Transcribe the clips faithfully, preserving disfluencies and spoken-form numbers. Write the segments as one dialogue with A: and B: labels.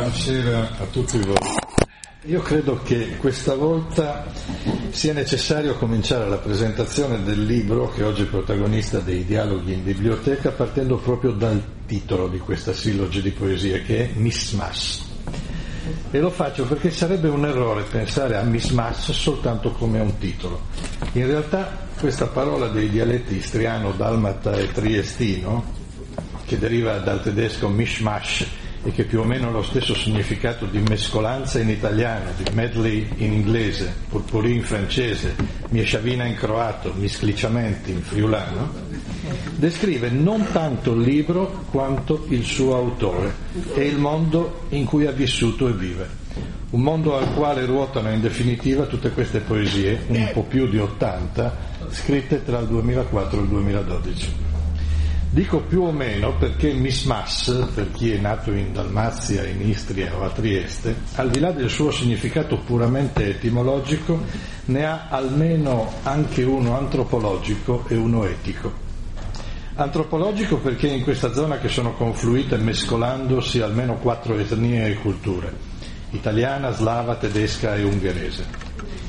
A: Buonasera a tutti voi. Io credo che questa volta sia necessario cominciare la presentazione del libro che oggi è protagonista dei dialoghi in biblioteca partendo proprio dal titolo di questa silloge di poesie, che è Mismash. E lo faccio perché sarebbe un errore pensare a Mismash soltanto come un titolo. In realtà questa parola dei dialetti istriano, dalmata e triestino, che deriva dal tedesco mishmash e che più o meno ha lo stesso significato di mescolanza in italiano, di medley in inglese, potpourri in francese, miesciavina in croato, miscliciamenti in friulano, descrive non tanto il libro quanto il suo autore e il mondo in cui ha vissuto e vive. Un mondo al quale ruotano in definitiva tutte queste poesie, un po' più di ottanta, scritte tra il duemilaquattro e il duemiladodici. Dico più o meno perché Mismash, per chi è nato in Dalmazia, in Istria o a Trieste, al di là del suo significato puramente etimologico, ne ha almeno anche uno antropologico e uno etico. Antropologico perché in questa zona che sono confluite mescolandosi almeno quattro etnie e culture, italiana, slava, tedesca e ungherese.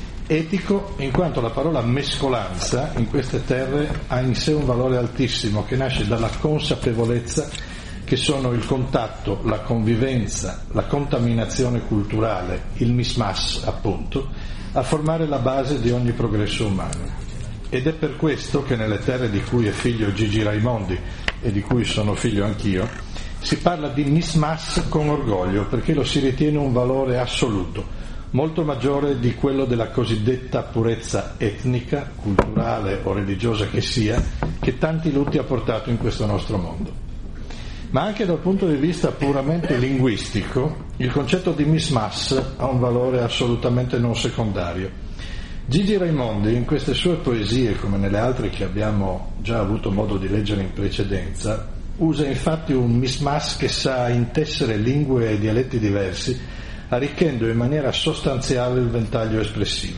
A: Etico in quanto la parola mescolanza in queste terre ha in sé un valore altissimo che nasce dalla consapevolezza che sono il contatto, la convivenza, la contaminazione culturale, il mismash appunto, a formare la base di ogni progresso umano. Ed è per questo che nelle terre di cui è figlio Gigi Raimondi e di cui sono figlio anch'io, si parla di mismash con orgoglio perché lo si ritiene un valore assoluto, molto maggiore di quello della cosiddetta purezza etnica, culturale o religiosa che sia, che tanti lutti ha portato in questo nostro mondo. Ma anche dal punto di vista puramente linguistico, il concetto di mismash ha un valore assolutamente non secondario. Gigi Raimondi, in queste sue poesie, come nelle altre che abbiamo già avuto modo di leggere in precedenza, usa infatti un mismash che sa intessere lingue e dialetti diversi, arricchendo in maniera sostanziale il ventaglio espressivo.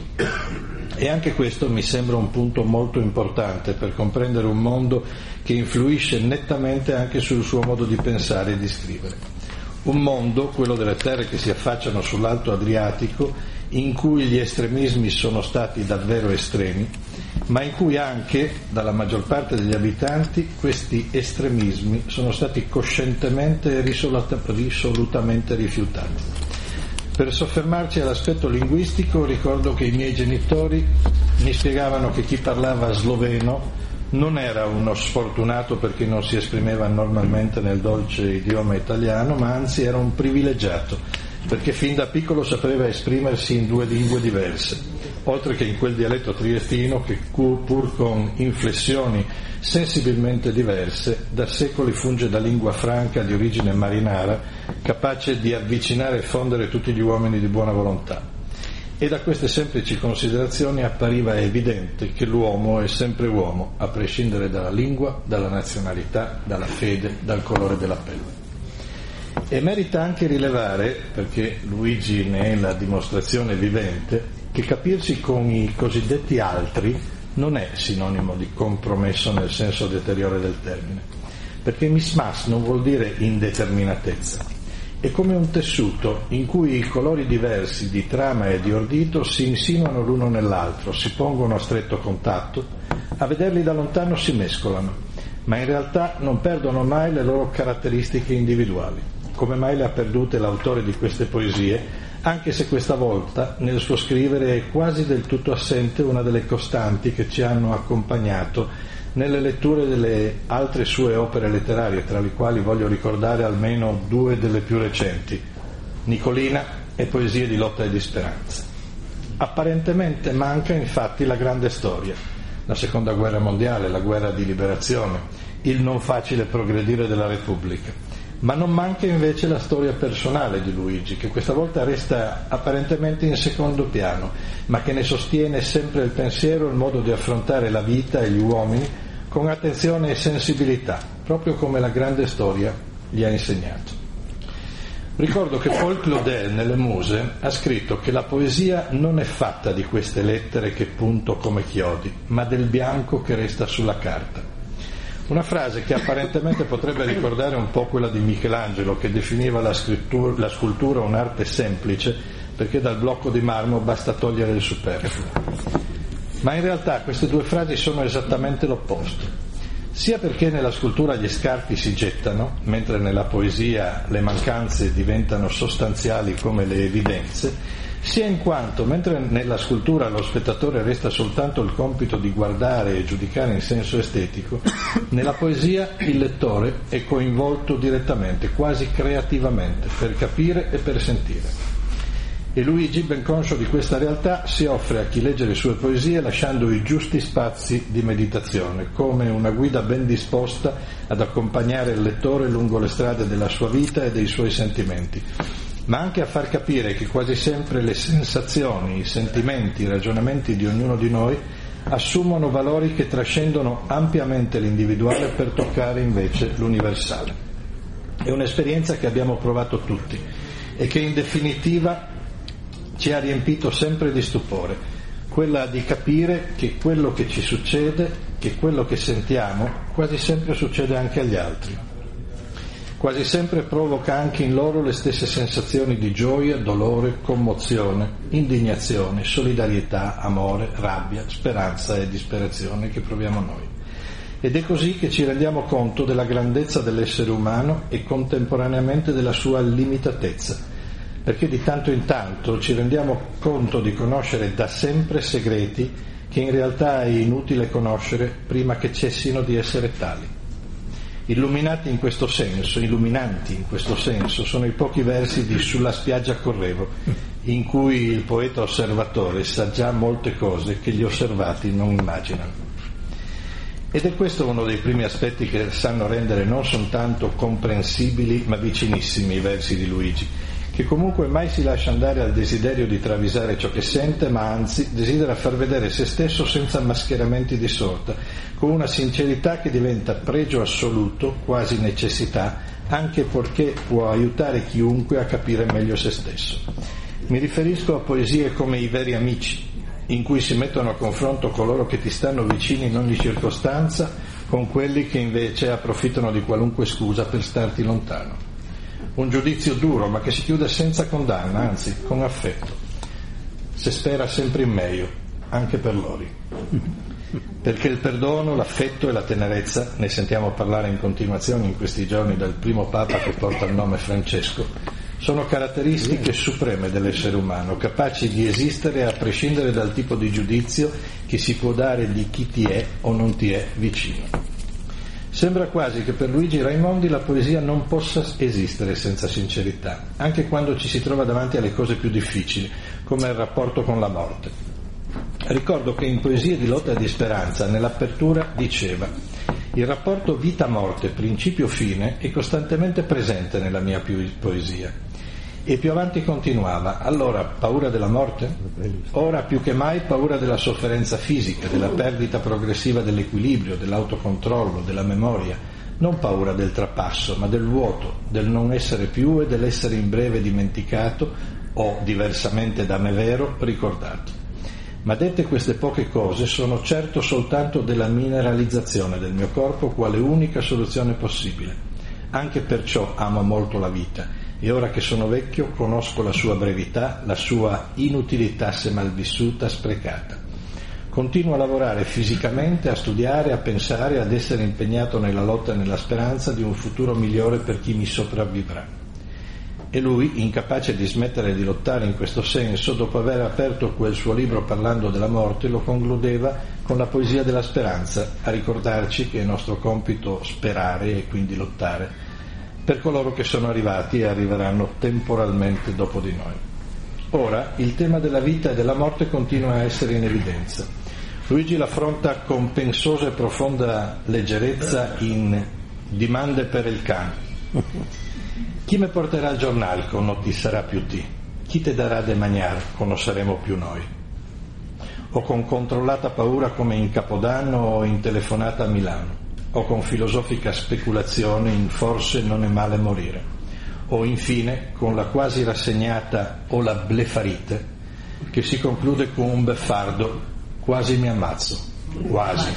A: E anche questo mi sembra un punto molto importante per comprendere un mondo che influisce nettamente anche sul suo modo di pensare e di scrivere. Un mondo, quello delle terre che si affacciano sull'Alto Adriatico, in cui gli estremismi sono stati davvero estremi, ma in cui anche, dalla maggior parte degli abitanti, questi estremismi sono stati coscientemente e risolutamente rifiutati. Per soffermarci all'aspetto linguistico, ricordo che i miei genitori mi spiegavano che chi parlava sloveno non era uno sfortunato perché non si esprimeva normalmente nel dolce idioma italiano, ma anzi era un privilegiato, perché fin da piccolo sapeva esprimersi in due lingue diverse, oltre che in quel dialetto triestino che, pur con inflessioni sensibilmente diverse, da secoli funge da lingua franca di origine marinara, capace di avvicinare e fondere tutti gli uomini di buona volontà. E da queste semplici considerazioni appariva evidente che l'uomo è sempre uomo, a prescindere dalla lingua, dalla nazionalità, dalla fede, dal colore della pelle. E merita anche rilevare, perché Luigi ne è la dimostrazione vivente, che capirsi con i cosiddetti altri non è sinonimo di compromesso nel senso deteriore del termine, perché mismash non vuol dire indeterminatezza, è come un tessuto in cui i colori diversi di trama e di ordito si insinuano l'uno nell'altro, si pongono a stretto contatto, a vederli da lontano si mescolano, ma in realtà non perdono mai le loro caratteristiche individuali. Come mai le ha perdute l'autore di queste poesie, anche se questa volta nel suo scrivere è quasi del tutto assente una delle costanti che ci hanno accompagnato nelle letture delle altre sue opere letterarie, tra le quali voglio ricordare almeno due delle più recenti, Nicolina e Poesie di lotta e di speranza. Apparentemente manca infatti la grande storia, la seconda guerra mondiale, la guerra di liberazione, il non facile progredire della Repubblica. Ma non manca invece la storia personale di Luigi, che questa volta resta apparentemente in secondo piano, ma che ne sostiene sempre il pensiero e il modo di affrontare la vita e gli uomini con attenzione e sensibilità, proprio come la grande storia gli ha insegnato. Ricordo che Paul Claudel nelle Muse ha scritto che la poesia non è fatta di queste lettere che punto come chiodi, ma del bianco che resta sulla carta. Una frase che apparentemente potrebbe ricordare un po' quella di Michelangelo, che definiva la, scrittura, la scultura un'arte semplice perché dal blocco di marmo basta togliere il superfluo. Ma in realtà queste due frasi sono esattamente l'opposto. Sia perché nella scultura gli scarti si gettano, mentre nella poesia le mancanze diventano sostanziali come le evidenze, sia in quanto, mentre nella scultura lo spettatore resta soltanto il compito di guardare e giudicare in senso estetico, nella poesia il lettore è coinvolto direttamente, quasi creativamente, per capire e per sentire. E Luigi, ben conscio di questa realtà, si offre a chi legge le sue poesie lasciando i giusti spazi di meditazione, come una guida ben disposta ad accompagnare il lettore lungo le strade della sua vita e dei suoi sentimenti, ma anche a far capire che quasi sempre le sensazioni, i sentimenti, i ragionamenti di ognuno di noi assumono valori che trascendono ampiamente l'individuale per toccare invece l'universale. È un'esperienza che abbiamo provato tutti e che in definitiva ci ha riempito sempre di stupore, quella di capire che quello che ci succede, che quello che sentiamo, quasi sempre succede anche agli altri. Quasi sempre provoca anche in loro le stesse sensazioni di gioia, dolore, commozione, indignazione, solidarietà, amore, rabbia, speranza e disperazione che proviamo noi. Ed è così che ci rendiamo conto della grandezza dell'essere umano e contemporaneamente della sua limitatezza, perché di tanto in tanto ci rendiamo conto di conoscere da sempre segreti che in realtà è inutile conoscere prima che cessino di essere tali. Illuminati in questo senso, illuminanti in questo senso, sono i pochi versi di Sulla spiaggia correvo, in cui il poeta osservatore sa già molte cose che gli osservati non immaginano. Ed è questo uno dei primi aspetti che sanno rendere non soltanto comprensibili ma vicinissimi i versi di Luigi, che comunque mai si lascia andare al desiderio di travisare ciò che sente, ma anzi desidera far vedere se stesso senza mascheramenti di sorta, con una sincerità che diventa pregio assoluto, quasi necessità, anche perché può aiutare chiunque a capire meglio se stesso. Mi riferisco a poesie come I veri amici, in cui si mettono a confronto coloro che ti stanno vicini in ogni circostanza con quelli che invece approfittano di qualunque scusa per starti lontano. Un giudizio duro, ma che si chiude senza condanna, anzi con affetto, se spera sempre in meglio, anche per loro. Perché il perdono, l'affetto e la tenerezza, ne sentiamo parlare in continuazione in questi giorni dal primo Papa che porta il nome Francesco, sono caratteristiche supreme dell'essere umano, capaci di esistere a prescindere dal tipo di giudizio che si può dare di chi ti è o non ti è vicino. Sembra quasi che per Luigi Raimondi la poesia non possa esistere senza sincerità, anche quando ci si trova davanti alle cose più difficili, come il rapporto con la morte. Ricordo che in Poesie di lotta e di speranza, nell'apertura, diceva: il rapporto vita-morte, principio-fine, è costantemente presente nella mia poesia. E più avanti continuava: allora paura della morte? Ora più che mai paura della sofferenza fisica, della perdita progressiva dell'equilibrio, dell'autocontrollo, della memoria. Non paura del trapasso, ma del vuoto, del non essere più e dell'essere in breve dimenticato o, diversamente da me vero, ricordato. Ma dette queste poche cose, sono certo soltanto della mineralizzazione del mio corpo quale unica soluzione possibile. Anche perciò amo molto la vita. E ora che sono vecchio conosco la sua brevità, la sua inutilità se malvissuta, sprecata. Continuo a lavorare fisicamente, a studiare, a pensare, ad essere impegnato nella lotta e nella speranza di un futuro migliore per chi mi sopravvivrà. E lui, incapace di smettere di lottare in questo senso, dopo aver aperto quel suo libro parlando della morte, lo concludeva con la poesia della speranza, a ricordarci che è nostro compito sperare e quindi lottare per coloro che sono arrivati e arriveranno temporalmente dopo di noi. Ora il tema della vita e della morte continua a essere in evidenza. Luigi l'affronta con pensosa e profonda leggerezza in Dimande per il can. Chi me porterà il giornale con non ti sarà più ti? Chi te darà de magnar con non saremo più noi? O con controllata paura come in Capodanno o in telefonata a Milano, o con filosofica speculazione in forse non è male morire, o infine con la quasi rassegnata o la blefarite che si conclude con un beffardo quasi mi ammazzo. quasi.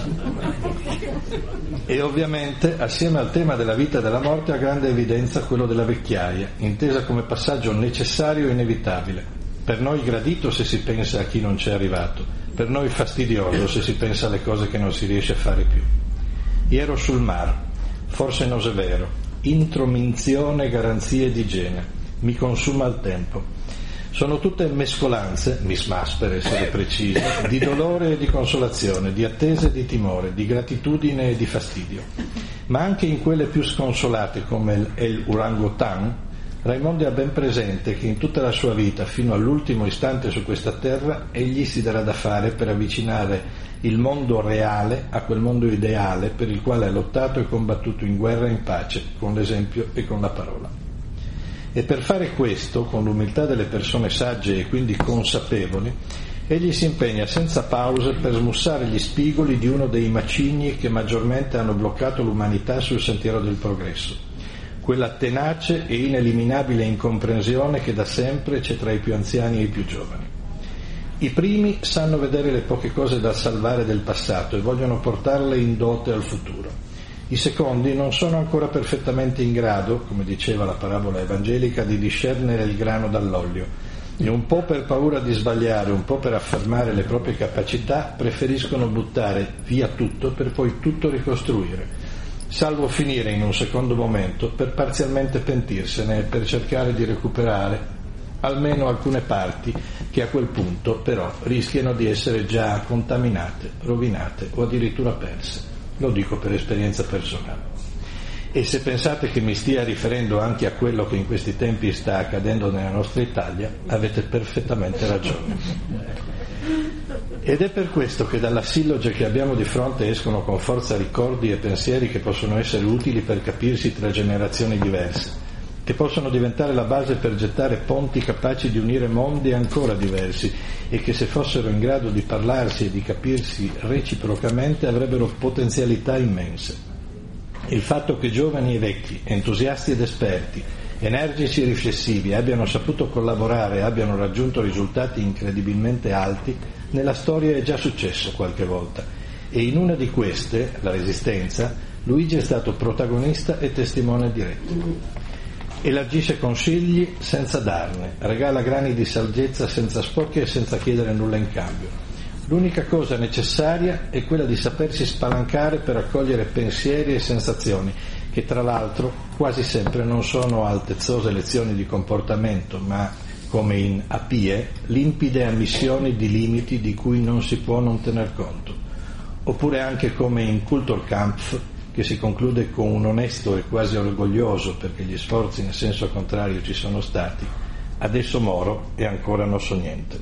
A: E ovviamente, assieme al tema della vita e della morte, ha grande evidenza quello della vecchiaia, intesa come passaggio necessario e inevitabile. Per noi gradito se si pensa a chi non c'è arrivato, per noi fastidioso se si pensa alle cose che non si riesce a fare più. Iero sul mar, forse no è vero, introminzione garanzie di igiene, mi consuma il tempo. Sono tutte mescolanze, mismas per essere precisi, di dolore e di consolazione, di attesa e di timore, di gratitudine e di fastidio. Ma anche in quelle più sconsolate come el Orangutan, Raimondi ha ben presente che in tutta la sua vita, fino all'ultimo istante su questa terra, egli si darà da fare per avvicinare il mondo reale a quel mondo ideale per il quale ha lottato e combattuto in guerra e in pace, con l'esempio e con la parola. E per fare questo, con l'umiltà delle persone sagge e quindi consapevoli, egli si impegna senza pause per smussare gli spigoli di uno dei macigni che maggiormente hanno bloccato l'umanità sul sentiero del progresso, quella tenace e ineliminabile incomprensione che da sempre c'è tra i più anziani e i più giovani. I primi sanno vedere le poche cose da salvare del passato e vogliono portarle in dote al futuro. I secondi non sono ancora perfettamente in grado, come diceva la parabola evangelica, di discernere il grano dall'olio e un po' per paura di sbagliare, un po' per affermare le proprie capacità, preferiscono buttare via tutto per poi tutto ricostruire, salvo finire in un secondo momento per parzialmente pentirsene e per cercare di recuperare almeno alcune parti che a quel punto però rischiano di essere già contaminate, rovinate o addirittura perse. Lo dico per esperienza personale. E se pensate che mi stia riferendo anche a quello che in questi tempi sta accadendo nella nostra Italia, avete perfettamente ragione. Ed è per questo che dalla silloge che abbiamo di fronte escono con forza ricordi e pensieri che possono essere utili per capirsi tra generazioni diverse, che possono diventare la base per gettare ponti capaci di unire mondi ancora diversi e che se fossero in grado di parlarsi e di capirsi reciprocamente avrebbero potenzialità immense. Il fatto che giovani e vecchi, entusiasti ed esperti, energici e riflessivi abbiano saputo collaborare e abbiano raggiunto risultati incredibilmente alti nella storia è già successo qualche volta, e in una di queste, la Resistenza, Luigi è stato protagonista e testimone diretto. Elargisce consigli senza darne, regala grani di saggezza senza spocchie e senza chiedere nulla in cambio. L'unica cosa necessaria è quella di sapersi spalancare per accogliere pensieri e sensazioni, che tra l'altro quasi sempre non sono altezzose lezioni di comportamento, ma, come in Apie, limpide ammissioni di limiti di cui non si può non tener conto. Oppure anche come in Kulturkampf, che si conclude con un onesto e quasi orgoglioso, perché gli sforzi in senso contrario ci sono stati, adesso moro e ancora non so niente.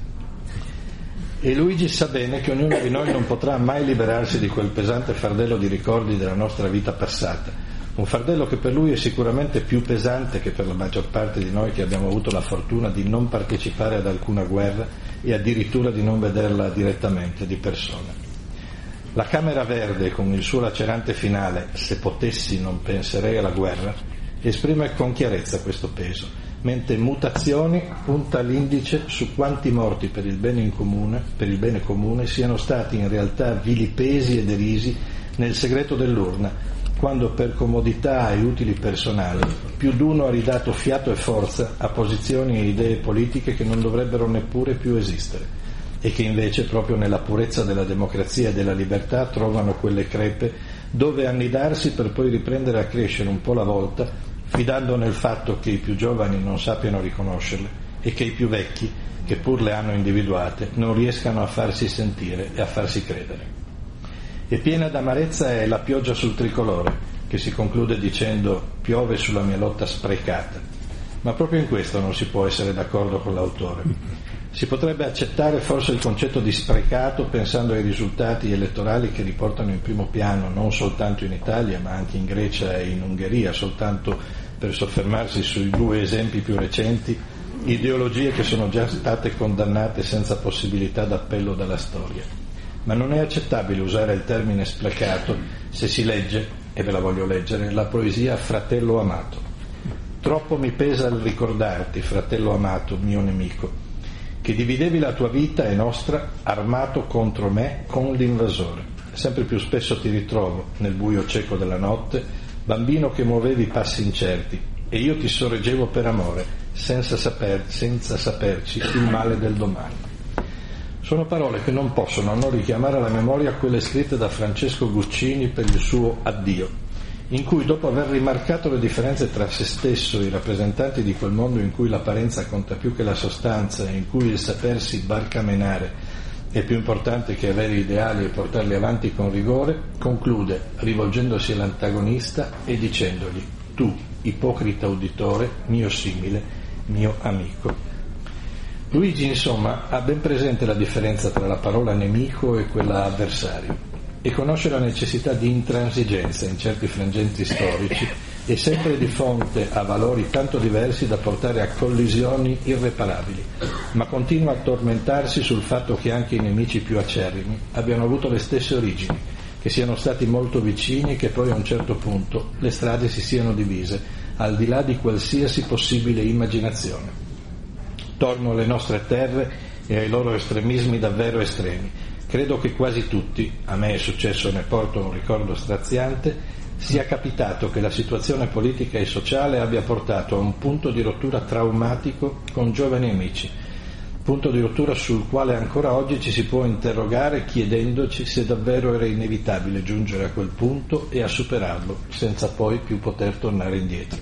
A: E Luigi sa bene che ognuno di noi non potrà mai liberarsi di quel pesante fardello di ricordi della nostra vita passata, un fardello che per lui è sicuramente più pesante che per la maggior parte di noi che abbiamo avuto la fortuna di non partecipare ad alcuna guerra e addirittura di non vederla direttamente, di persona. La Camera Verde, con il suo lacerante finale «Se potessi non penserei alla guerra», esprime con chiarezza questo peso, mentre Mutazioni punta l'indice su quanti morti per il bene in comune, per il bene comune siano stati in realtà vilipesi e derisi nel segreto dell'urna, quando per comodità e utili personali più d'uno ha ridato fiato e forza a posizioni e idee politiche che non dovrebbero neppure più esistere, e che invece proprio nella purezza della democrazia e della libertà trovano quelle crepe dove annidarsi per poi riprendere a crescere un po' alla volta, fidando nel fatto che i più giovani non sappiano riconoscerle e che i più vecchi, che pur le hanno individuate, non riescano a farsi sentire e a farsi credere. E piena d'amarezza è la pioggia sul tricolore, che si conclude dicendo «piove sulla mia lotta sprecata». Ma proprio in questo non si può essere d'accordo con l'autore. Si potrebbe accettare forse il concetto di sprecato pensando ai risultati elettorali che riportano in primo piano non soltanto in Italia ma anche in Grecia e in Ungheria, soltanto per soffermarsi sui due esempi più recenti, ideologie che sono già state condannate senza possibilità d'appello dalla storia. Ma non è accettabile usare il termine sprecato se si legge, e ve la voglio leggere, la poesia Fratello amato. Troppo mi pesa il ricordarti, fratello amato, mio nemico, che dividevi la tua vita e nostra armato contro me con l'invasore. sempre più spesso ti ritrovo, nel buio cieco della notte, bambino che muovevi passi incerti, e io ti sorreggevo per amore, senza, saper, senza saperci il male del domani. Sono parole che non possono non richiamare alla memoria quelle scritte da Francesco Guccini per il suo Addio, in cui, dopo aver rimarcato le differenze tra se stesso e i rappresentanti di quel mondo in cui l'apparenza conta più che la sostanza e in cui il sapersi barcamenare è più importante che avere ideali e portarli avanti con rigore, conclude rivolgendosi all'antagonista e dicendogli: tu, ipocrita uditore, mio simile, mio amico. Luigi, insomma, ha ben presente la differenza tra la parola nemico e quella avversario, e conosce la necessità di intransigenza in certi frangenti storici, e sempre di fronte a valori tanto diversi da portare a collisioni irreparabili, ma continua a tormentarsi sul fatto che anche i nemici più acerrimi abbiano avuto le stesse origini, che siano stati molto vicini e che poi a un certo punto le strade si siano divise, al di là di qualsiasi possibile immaginazione. Torno alle nostre terre e ai loro estremismi davvero estremi. Credo che quasi tutti, a me è successo, ne porto un ricordo straziante, sia capitato che la situazione politica e sociale abbia portato a un punto di rottura traumatico con giovani amici, punto di rottura sul quale ancora oggi ci si può interrogare chiedendoci se davvero era inevitabile giungere a quel punto e a superarlo, senza poi più poter tornare indietro.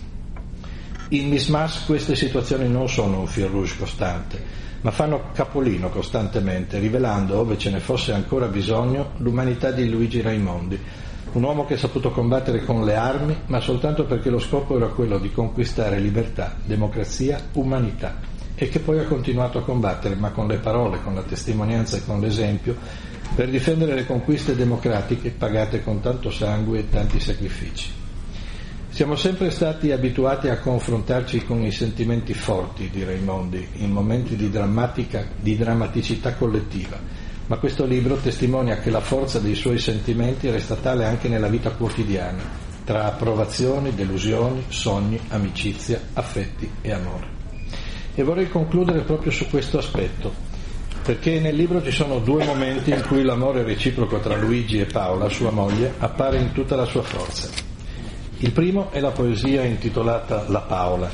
A: In Miss Mas queste situazioni non sono un fil rouge costante, ma fanno capolino costantemente, rivelando, ove ce ne fosse ancora bisogno, l'umanità di Luigi Raimondi, un uomo che ha saputo combattere con le armi, ma soltanto perché lo scopo era quello di conquistare libertà, democrazia, umanità, e che poi ha continuato a combattere, ma con le parole, con la testimonianza e con l'esempio, per difendere le conquiste democratiche pagate con tanto sangue e tanti sacrifici. Siamo sempre stati abituati a confrontarci con i sentimenti forti di Raimondi in momenti di, drammatica, di drammaticità collettiva, ma questo libro testimonia che la forza dei suoi sentimenti resta tale anche nella vita quotidiana, tra approvazioni, delusioni, sogni, amicizia, affetti e amore. E vorrei concludere proprio su questo aspetto, perché nel libro ci sono due momenti in cui l'amore reciproco tra Luigi e Paola, sua moglie, appare in tutta la sua forza. Il primo è la poesia intitolata La Paola.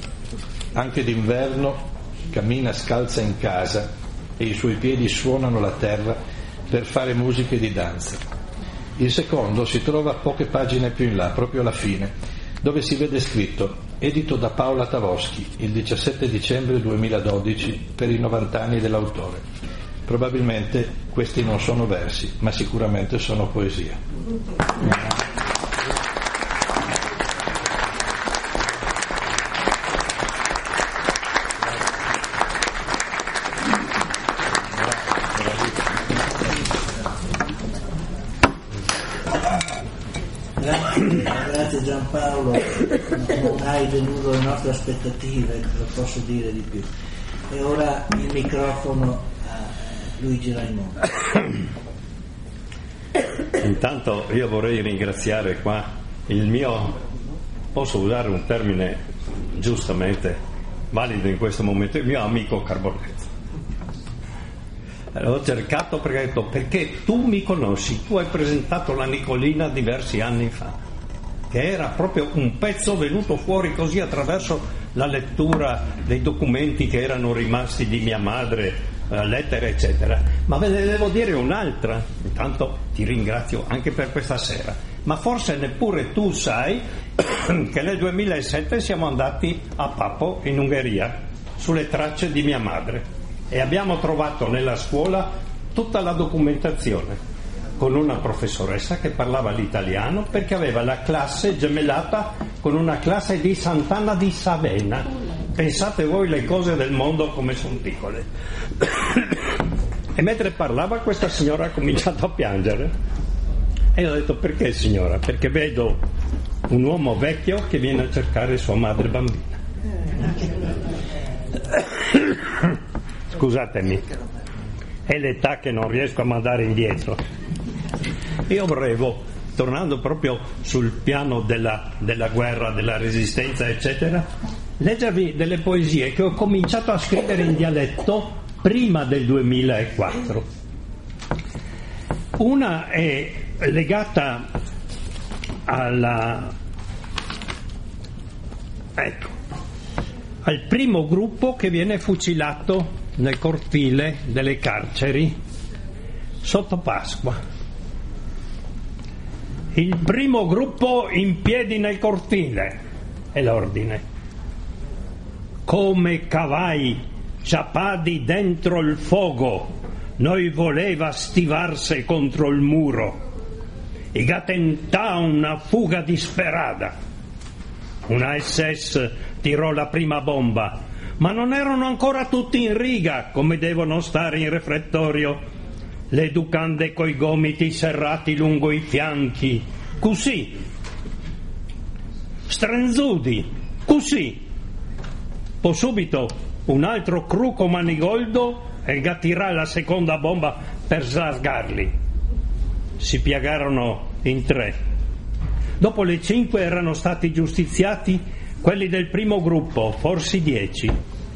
A: Anche d'inverno cammina scalza in casa e i suoi piedi suonano la terra per fare musiche di danza. Il secondo si trova poche pagine più in là, proprio alla fine, dove si vede scritto: edito da Paola Tavoschi il diciassette dicembre duemiladodici per i novanta anni dell'autore. Probabilmente questi non sono versi, ma sicuramente sono poesia.
B: Grazie Giampaolo, non hai deluso le nostre aspettative, lo posso dire di più. E ora il microfono a Luigi Raimondi.
C: Intanto io vorrei ringraziare qua il mio, posso usare un termine giustamente valido in questo momento, il mio amico Carbonezza. L'ho cercato perché ho detto: perché tu mi conosci, tu hai presentato la Nicolina diversi anni fa, che era proprio un pezzo venuto fuori così attraverso la lettura dei documenti che erano rimasti di mia madre, eh, lettere eccetera. Ma ve ne devo dire un'altra. Intanto ti ringrazio anche per questa sera, ma forse neppure tu sai che nel duemilasette siamo andati a Papo in Ungheria sulle tracce di mia madre e abbiamo trovato nella scuola tutta la documentazione con una professoressa che parlava l'italiano, perché aveva la classe gemellata con una classe di Sant'Anna di Savena. Pensate voi le cose del mondo come sono piccole. E mentre parlava questa signora ha cominciato a piangere e io ho detto: perché signora? Perché vedo un uomo vecchio che viene a cercare sua madre bambina. Scusatemi, è l'età che non riesco a mandare indietro. Io volevo, tornando proprio sul piano della, della guerra, della resistenza eccetera, leggervi delle poesie che ho cominciato a scrivere in dialetto prima del duemilaquattro. Una è legata alla, ecco, al primo gruppo che viene fucilato nel cortile delle carceri sotto Pasqua. Il primo gruppo in piedi nel cortile è l'ordine. Come cavai ciapadi dentro il fogo, noi voleva stivarse contro il muro. E gatentà una fuga disperata. Una S S tirò la prima bomba, ma non erano ancora tutti in riga come devono stare in refrettorio. Le educande coi gomiti serrati lungo i fianchi, così, strenzudi, così. Poi subito un altro cruco manigoldo e gattirà la seconda bomba per slargarli. Si piagarono in tre. Dopo le cinque erano stati giustiziati quelli del primo gruppo, forse dieci.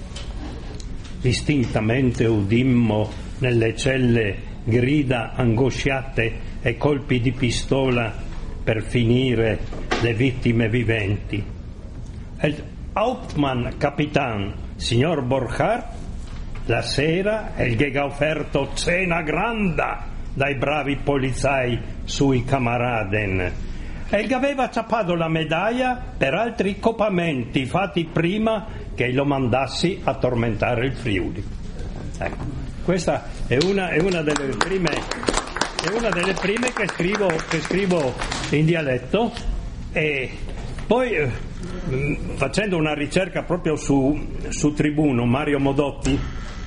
C: Distintamente udimmo nelle celle grida angosciate e colpi di pistola per finire le vittime viventi. Il Hauptmann Capitan, signor Borchardt, la sera e gli ha offerto cena grande dai bravi polizai sui camaraden e gli aveva ciappato la medaglia per altri copamenti fatti prima che lo mandassi a tormentare il Friuli. Ecco. Questa è una, è una delle prime, è una delle prime che scrivo, che scrivo in dialetto. E poi eh, facendo una ricerca proprio su, su Tribuno, Mario Modotti,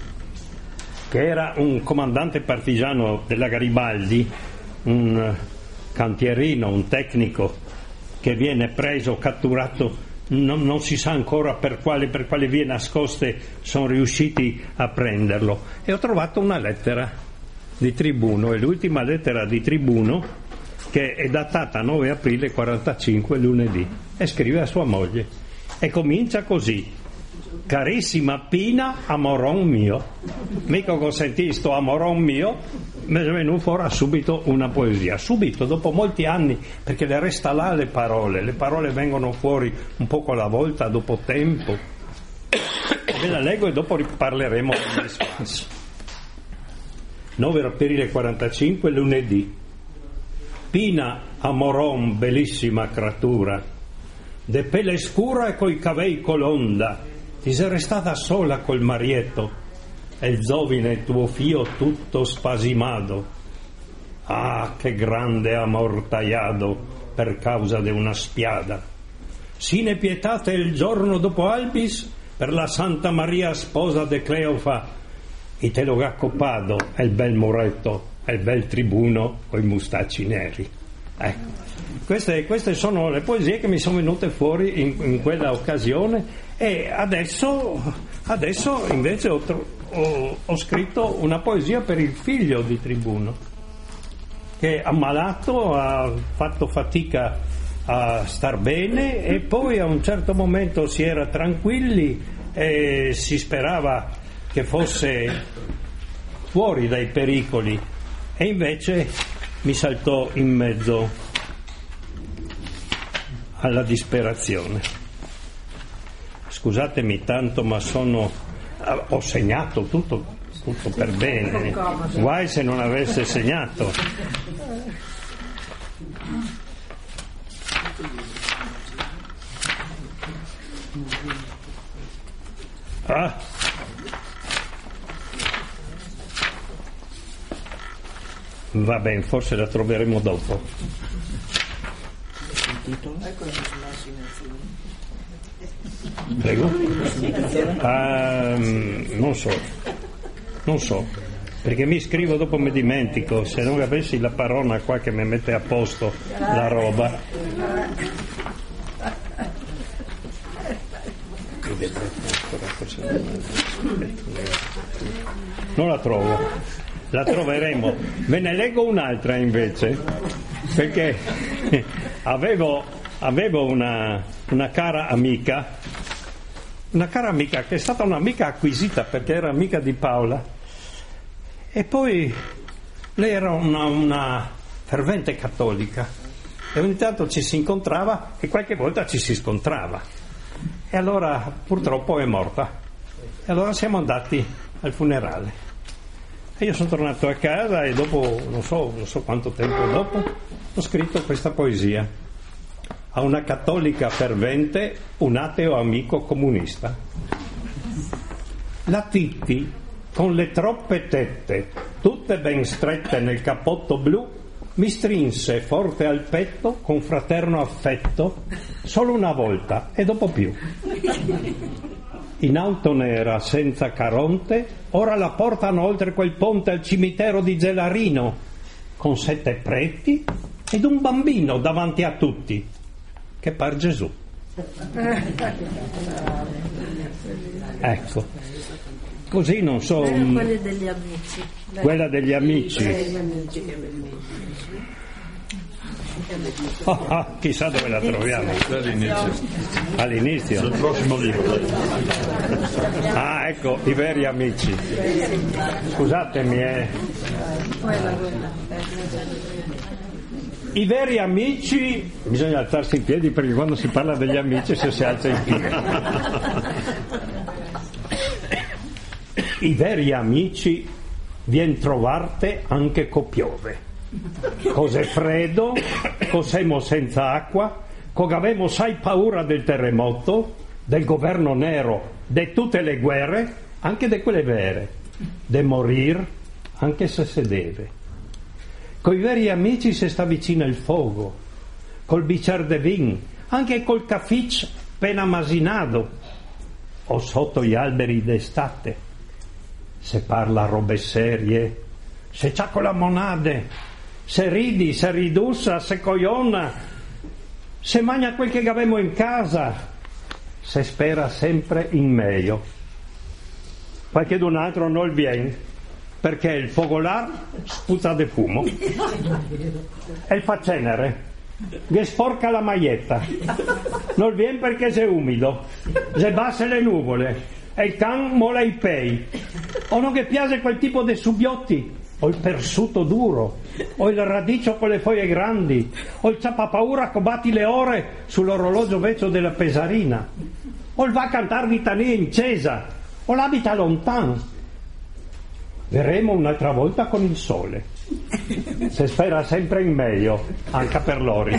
C: che era un comandante partigiano della Garibaldi, un cantierino, un tecnico che viene preso, catturato. Non, non si sa ancora per quale, per quale vie nascoste sono riusciti a prenderlo, e ho trovato una lettera di Tribuno, è l'ultima lettera di Tribuno, che è datata nove aprile quarantacinque, lunedì, e scrive a sua moglie e comincia così: carissima Pina, amoron mio. Mica ho sentito sto amoron mio, mi è venuto fuori subito una poesia, subito, dopo molti anni, perché le resta là le parole, le parole vengono fuori un poco alla volta, dopo tempo. Ve la leggo e dopo riparleremo del senso. nove aprile quarantacinque, lunedì. Pina, amoron, bellissima creatura, de pelle scura e coi cavei colonda, ti sei restata sola col marietto e il giovine tuo fio tutto spasimato. Ah, che grande amor tagliato per causa de una spiada. Sine pietate il giorno dopo albis per la Santa Maria sposa de Cleofa, e te lo gaccopado e il bel muretto e il bel Tribuno coi mustacci neri. Ecco, queste, queste sono le poesie che mi sono venute fuori in, in quella occasione, e adesso, adesso invece ho, ho, ho scritto una poesia per il figlio di Tribuno, che è ammalato, ha fatto fatica a star bene e poi a un certo momento si era tranquilli e si sperava che fosse fuori dai pericoli, e invece mi saltò in mezzo alla disperazione. Scusatemi tanto, ma sono ho segnato tutto, tutto per bene, guai se non avesse segnato. Ah. Va bene, forse la troveremo dopo. Prego. Ah, non so, non so, perché mi scrivo dopo mi dimentico. Se non avessi la parola qua che mi mette a posto la roba. Non la trovo. La troveremo. Ve ne leggo un'altra invece, perché avevo, avevo una, una cara amica, una cara amica che è stata un'amica acquisita perché era amica di Paola, e poi lei era una, una fervente cattolica, e ogni tanto ci si incontrava e qualche volta ci si scontrava. E allora purtroppo è morta. E allora siamo andati al funerale. E io sono tornato a casa e dopo, non so, non so quanto tempo dopo, ho scritto questa poesia. A una cattolica fervente, un ateo amico comunista. La Titti, con le troppe tette, tutte ben strette nel cappotto blu, mi strinse forte al petto con fraterno affetto solo una volta e dopo più. In auto nera senza Caronte, ora la portano oltre quel ponte al cimitero di Gelarino, con sette preti ed un bambino davanti a tutti, che par Gesù. Ecco, così non so.
D: Quella degli amici.
C: Quella degli amici. Oh, oh, chissà dove la troviamo.
A: All'inizio.
C: All'inizio.
A: Sul prossimo libro.
C: Ah, ecco, i veri amici. Scusatemi, eh. I veri amici, bisogna alzarsi in piedi perché quando si parla degli amici se si alza in piedi. I veri amici vien trovarte anche co piove. Cos'è freddo, cos'emo senza acqua, cogavemo sai paura del terremoto, del governo nero, de tutte le guerre, anche de quelle vere, de morir, anche se se deve. Coi veri amici se sta vicino il fuoco, col bicchier de vin, anche col cafficcio appena masinado, o sotto gli alberi d'estate, se parla robe serie, se c'ha con la monade, se ridi, se ridussa, se cogliona, se mangia quel che avemo in casa, se spera sempre in meglio. Qualche d'un altro non viene, perché il fogolar sputa di fumo e il fa cenere, che sporca la maglietta, non viene perché sei umido, se basse le nuvole e il can mola i pei, o non che piace quel tipo di subbiotti, o il persuto duro, o il radicio con le foglie grandi, o il ciappapaura combatti le ore sull'orologio vecchio della pesarina, o il va a cantare litanie in cesa, o l'abita lontano. Verremo un'altra volta con il sole, se spera sempre in meglio, anche per loro.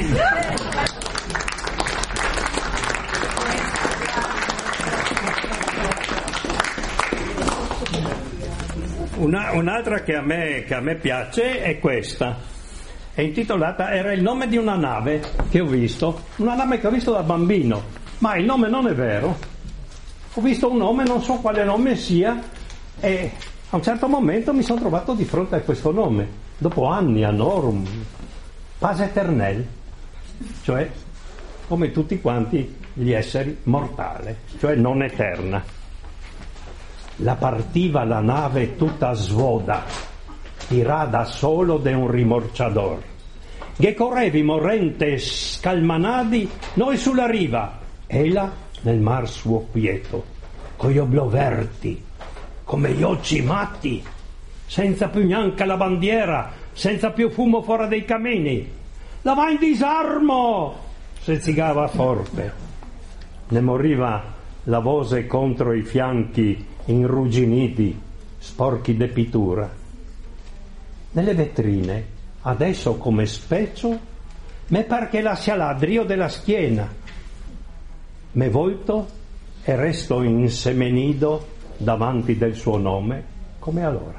C: Una, un'altra che a, me, che a me piace è questa, è intitolata, era il nome di una nave che ho visto, una nave che ho visto da bambino, ma il nome non è vero, ho visto un nome, non so quale nome sia, e a un certo momento mi sono trovato di fronte a questo nome, dopo anni, anorum, Paz Eternel, cioè come tutti quanti gli esseri mortali, cioè non eterna. La partiva la nave tutta svoda, tirata solo de un rimorciador, che correvi morrente scalmanadi noi sulla riva, ella nel mar suo quieto, coi obloverti, come gli occhi matti, senza più neanche la bandiera, senza più fumo fuori dei camini. La va in disarmo, se zigava forte, ne moriva la voce contro i fianchi inrugginiti, sporchi de pittura. Nelle vetrine, adesso come specchio, me par che la sia l'adrio della schiena, me volto e resto insemenido davanti del suo nome, come allora.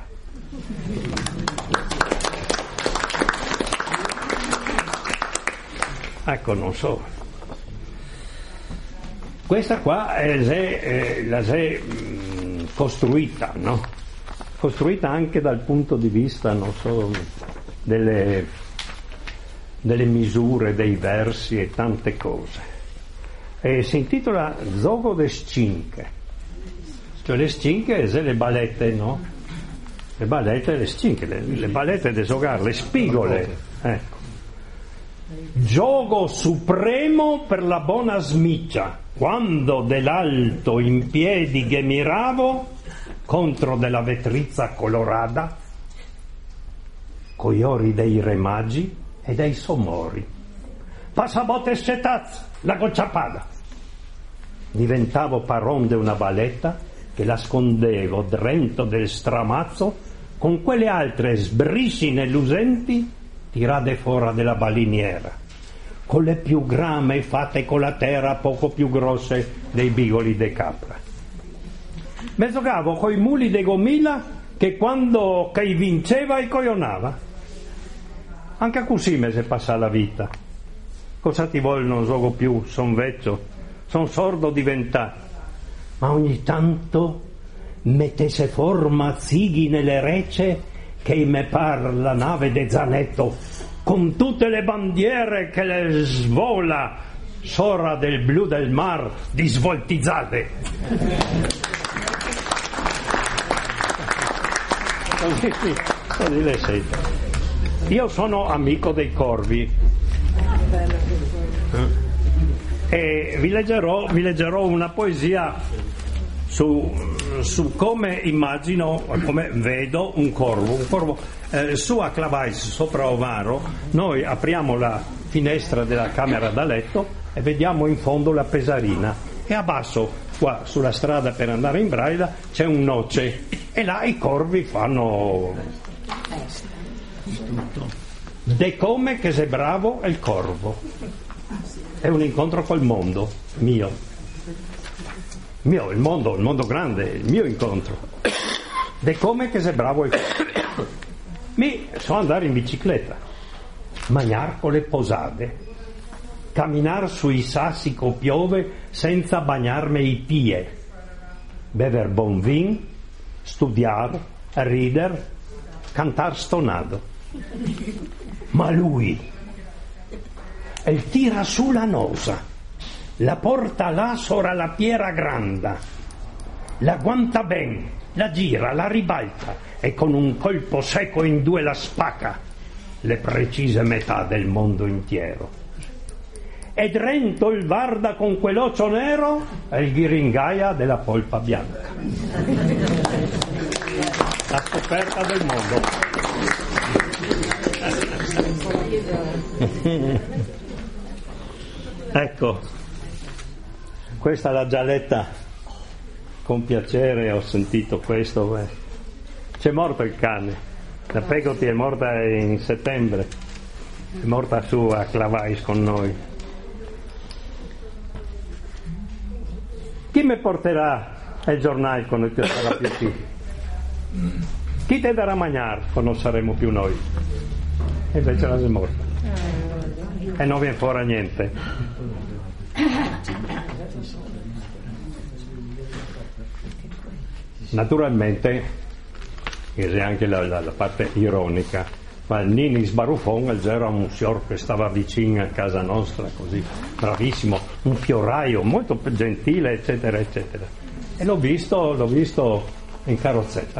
C: Ecco, non so. Questa qua è, è la è costruita, no? Costruita anche dal punto di vista, non so, delle, delle misure, dei versi e tante cose. E si intitola Zogo de Scinche, cioè le scinche sono le balette, no? Le balette, le scinche, le, le balette de zogar, le spigole, ecco. Giogo supremo per la buona smiccia, quando dell'alto in piedi che miravo contro della vetrizza colorata coi ori dei re magi e dei sommori. Passabotte setaz, la gocciapada. Diventavo paronde una baletta che la scondevo drento del stramazzo con quelle altre sbriscine lucenti tirate fuori della baliniera, con le più grame fatte con la terra poco più grosse dei bigoli de capra. Me giocavo coi muli de gomila che quando che vinceva e coionava. Anche così me se passa la vita. Cosa ti vuole, non gioco più, son vecchio, son sordo diventato. Ma ogni tanto mettesse forma zighi nelle recce che me par la nave de Zanetto con tutte le bandiere che le svola sora del blu del mar di svoltizzate. Così, così le sento. Io sono amico dei corvi e vi leggerò, vi leggerò una poesia su, su come immagino, come vedo un corvo. Un corvo eh, su a Clavais, sopra Ovaro, noi apriamo la finestra della camera da letto e vediamo in fondo la Pesarina, e a basso, qua sulla strada per andare in Braila, c'è un noce e là i corvi fanno de come che sei bravo è il corvo. È un incontro col mondo mio mio, il mondo, il mondo grande, il mio incontro. De come che sei bravo il corvo. Mi so andare in bicicletta, mangiar con le posate, camminar sui sassi co piove senza bagnarmi i pie, bever bon vin, studiar, rider, cantar stonato. Ma lui el tira su la nosa, la porta là sora la piera granda, la guanta ben, la gira, la ribalta e con un colpo secco in due la spacca, le precise metà del mondo intero. E drento il varda con quell'occhio nero e il ghiringaia della polpa bianca. La scoperta del mondo. Ecco, questa l'ha già letta con piacere, ho sentito questo. C'è morto il cane, la Pegoti è morta in settembre, è morta su a Clavais con noi. Chi mi porterà il giornale quando ti sarà più qui? Chi te darà mangiare quando non saremo più noi? E invece la sei morta e non viene fuori niente. Naturalmente, che è anche la, la, la parte ironica, ma il Nini Sbaruffon era un signor che stava vicino a casa nostra, così bravissimo, un fioraio molto gentile, eccetera eccetera, e l'ho visto l'ho visto in carrozzetta,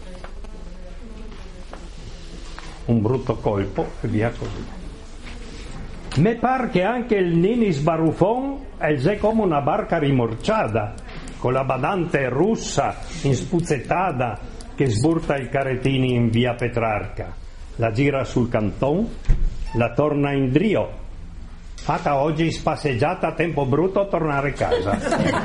C: un brutto colpo e via così. Me par che anche il Nini Sbaruffon è come una barca rimorciata con la badante russa inspuzzettata che sburta i carrettini in via Petrarca, la gira sul canton, la torna in drio, fatta oggi spasseggiata a tempo brutto a tornare a casa.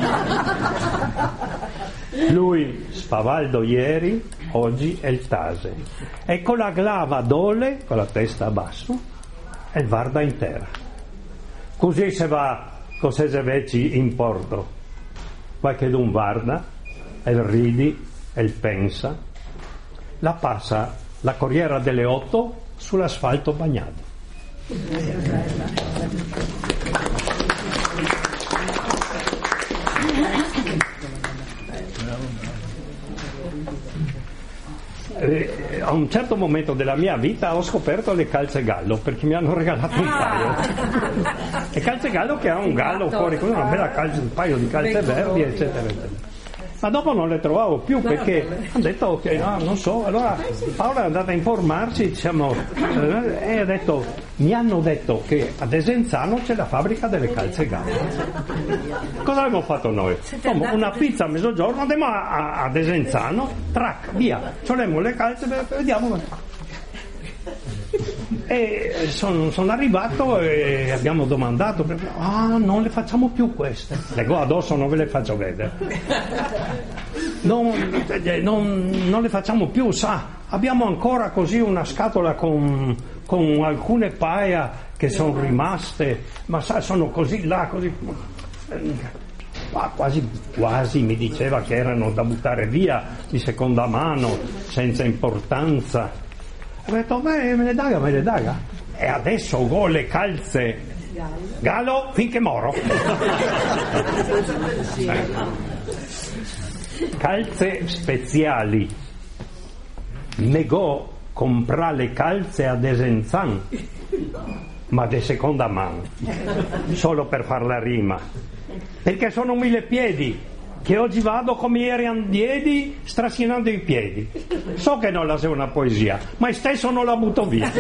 C: Lui spavaldo ieri, oggi è il tase, e con la glava dole, con la testa a basso, e il varda intera. Così se va, cos'è se veci in porto, qualche d'un varda, e il ridi, e il pensa, la passa la Corriera delle Otto sull'asfalto bagnato. Eh, a un certo momento della mia vita ho scoperto le calze gallo perché mi hanno regalato un paio. E calze gallo che ha un gallo fuori con una bella calza, un paio di calze verdi, eccetera eccetera. Ma dopo non le trovavo più perché hanno detto che no, non so. Allora Paola è andata a informarsi, diciamo, e ha detto: mi hanno detto che a Desenzano c'è la fabbrica delle calze gallo. Cosa abbiamo fatto noi? Insomma, una pizza a mezzogiorno, andiamo a, a Desenzano, trac, via, ciolemo le calze, vediamo. E sono son arrivato e abbiamo domandato, ah, non le facciamo più queste. Dico, addosso non ve le faccio vedere. Non, non, non le facciamo più, sa, abbiamo ancora così una scatola con, con alcune paia che sono rimaste, ma sa, sono così là, così... Quasi, quasi mi diceva che erano da buttare via, di seconda mano, senza importanza. Ho detto, beh, me le daga, me le daga. E adesso ho le calze Galo finché moro. Calze speciali. Negò comprare le calze a Desenzan, ma di seconda mano, solo per far la rima, perché sono mille piedi che oggi vado come ieri andiedi strascinando i piedi. So che non la sei una poesia, ma stesso non la butto via.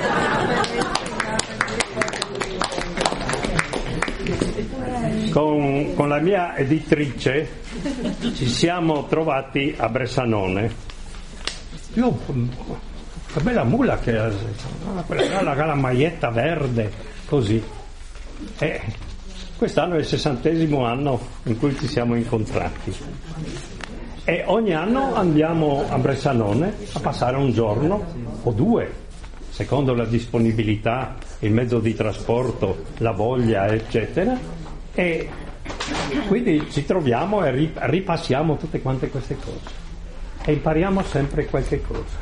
C: Con, con la mia editrice ci siamo trovati a Bressanone. Io, che bella mula che ha, quella la, la maglietta verde, così. E quest'anno è il sessantesimo anno in cui ci siamo incontrati. E ogni anno andiamo a Bressanone a passare un giorno o due, secondo la disponibilità, il mezzo di trasporto, la voglia, eccetera. E quindi ci troviamo e ripassiamo tutte quante queste cose e impariamo sempre qualche cosa.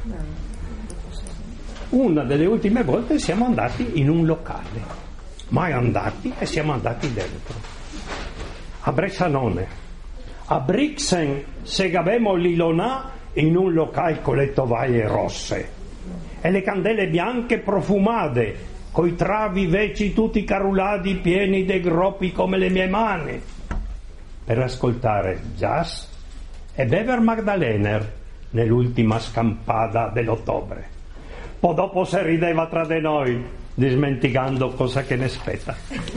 C: Una delle ultime volte siamo andati in un locale, mai andati, e siamo andati dentro a Bressanone, a Brixen segavemo l'Ilonà in un locale con le tovaglie rosse e le candele bianche profumate, coi travi veci tutti carulati pieni de groppi come le mie mani, per ascoltare jazz e bever Magdalener nell'ultima scampada dell'ottobre. Poi dopo si rideva tra di noi, dimenticando cosa che ne spetta.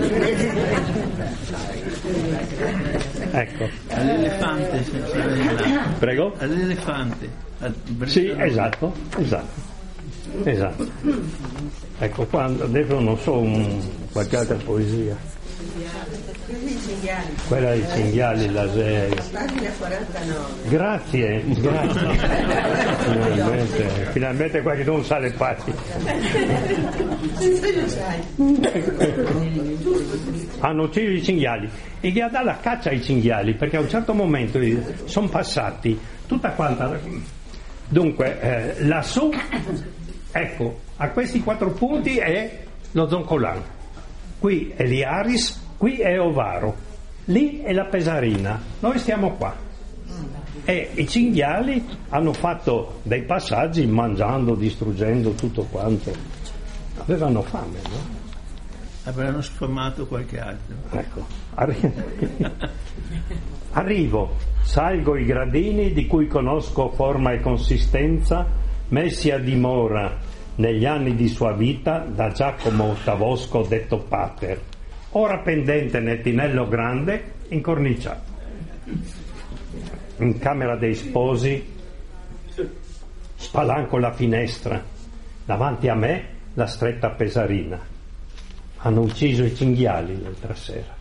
C: Ecco.
E: All'elefante.
C: Prego?
E: All'elefante.
C: Sì, esatto, esatto. Esatto. Ecco qua, adesso non so un, qualche altra poesia. Quella dei cinghiali, la sei.
F: Pagina quarantanove.
C: Grazie, grazie. Finalmente, finalmente qualcuno sa le pagine. Hanno ucciso i cinghiali e gli ha dato la caccia ai cinghiali, perché a un certo momento sono passati tutta quanta. Dunque, eh, lassù, ecco, a questi quattro punti è lo Zoncolan, qui è l'Iaris, qui è Ovaro, lì è la Pesarina, noi stiamo qua. E i cinghiali hanno fatto dei passaggi mangiando, distruggendo tutto quanto. Avevano fame, no?
E: Avranno sfamato qualche altro.
C: Ecco, arri- arrivo, salgo i gradini di cui conosco forma e consistenza, messi a dimora negli anni di sua vita da Giacomo Ottavosco detto Pater, ora pendente nel tinello grande, incorniciato. In camera dei sposi spalanco la finestra, davanti a me la stretta Pesarina. Hanno ucciso i cinghiali l'altra sera.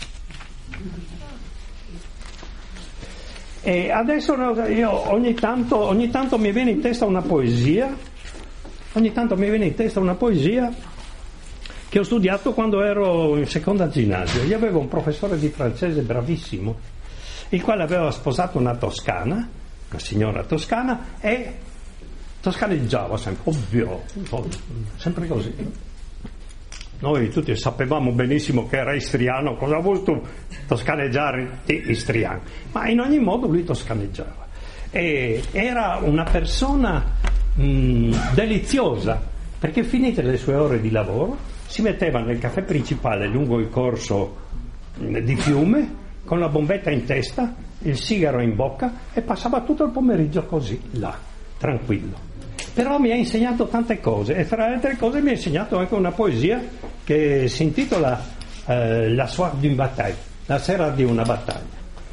C: E adesso io ogni tanto, ogni tanto mi viene in testa una poesia, ogni tanto mi viene in testa una poesia che ho studiato quando ero in seconda ginnasio. Io avevo un professore di francese bravissimo, il quale aveva sposato una toscana, una signora toscana, e toscaneggiava sempre, ovvio, sempre così. Noi tutti sapevamo benissimo che era istriano, cosa ha voluto toscaneggiare istriano, ma in ogni modo lui toscaneggiava. E era una persona mh, deliziosa, perché finite le sue ore di lavoro si metteva nel caffè principale lungo il corso mh, di Fiume con la bombetta in testa, il sigaro in bocca e passava tutto il pomeriggio così, là, tranquillo. Però mi ha insegnato tante cose e fra le altre cose mi ha insegnato anche una poesia che si intitola eh, La soir d'une bataille, la sera di una battaglia.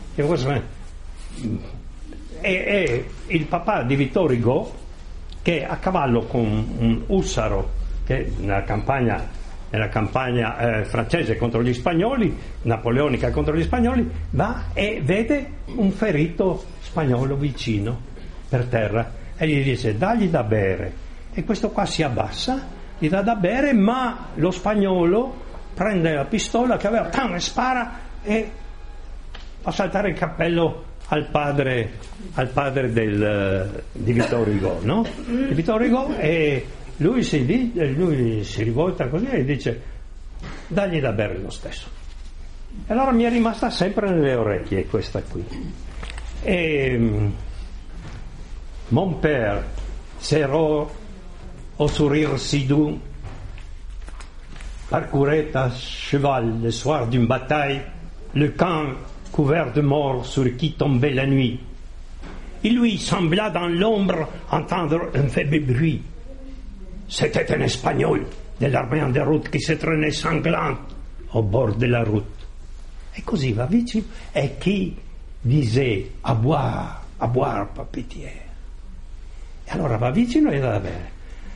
C: E è il papà di Vittor Hugo che a cavallo con un ussaro che nella campagna, nella campagna eh, francese contro gli spagnoli, napoleonica contro gli spagnoli, va e vede un ferito spagnolo vicino per terra e gli dice dagli da bere, e questo qua si abbassa, gli dà da bere, ma lo spagnolo prende la pistola che aveva, pam, e spara e fa saltare il cappello al padre, al padre del, di Victor Hugo, no? Di Victor Hugo, e lui si, lui si rivolta così e dice dagli da bere lo stesso. E allora mi è rimasta sempre nelle orecchie questa qui. E mon père s'era au sourire si doux, parcourait à cheval le soir d'une bataille le camp couvert de morts sur qui tombait la nuit. Il lui sembla dans l'ombre entendre un faible bruit. C'était un Espagnol de l'armée en déroute qui se traînait sanglant au bord de la route. E così va vicino e chi dice a boire, a boire, pas pitié. E allora va vicino e va bene.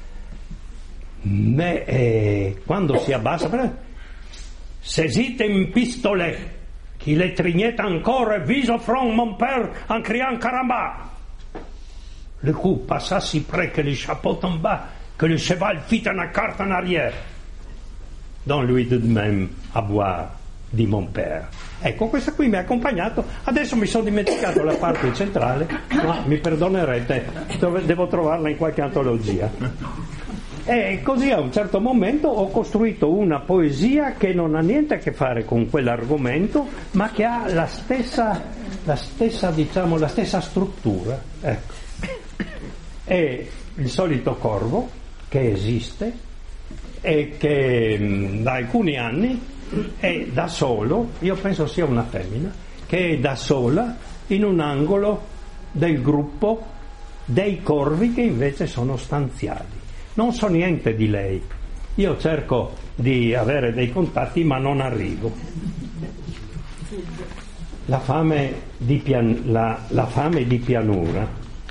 C: Ma eh, quando si abbassa, saisite un pistolet qui le trignait encore et vise au front mon père en criant caramba. Le coup passa si près que le chapeau tomba, que le cheval fit un écart en arrière. Donne-lui de même à boire, dit mon père. Ecco, questa qui mi ha accompagnato. Adesso mi sono dimenticato la parte centrale, ma mi perdonerete, devo trovarla in qualche antologia. E così a un certo momento ho costruito una poesia che non ha niente a che fare con quell'argomento, ma che ha la stessa, la stessa, diciamo, la stessa struttura. Ecco. È il solito corvo che esiste e che mh, da alcuni anni è da solo, io penso sia una femmina, che è da sola in un angolo del gruppo dei corvi che invece sono stanziali. Non so niente di lei, io cerco di avere dei contatti ma non arrivo. La fame di, pian- la, la fame di pianura,